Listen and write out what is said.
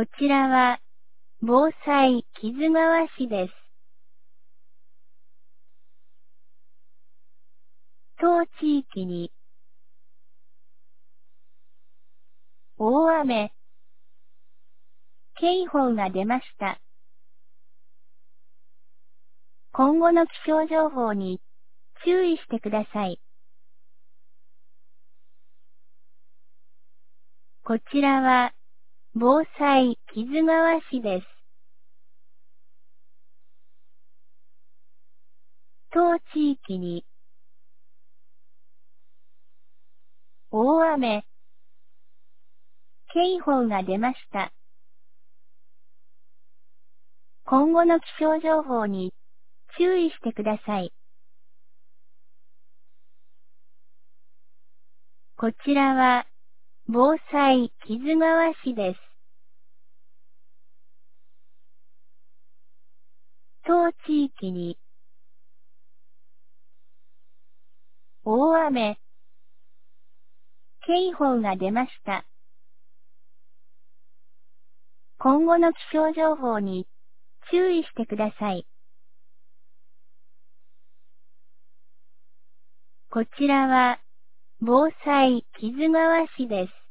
こちらは、防災木津川市です。当地域に、大雨、警報が出ました。今後の気象情報に、注意してください。こちらは、防災木津川市です。当地域に、大雨、警報が出ました。今後の気象情報に、注意してください。こちらは、防災木津川市です。当地域に、大雨、警報が出ました。今後の気象情報に、注意してください。こちらは、防災木津川市です。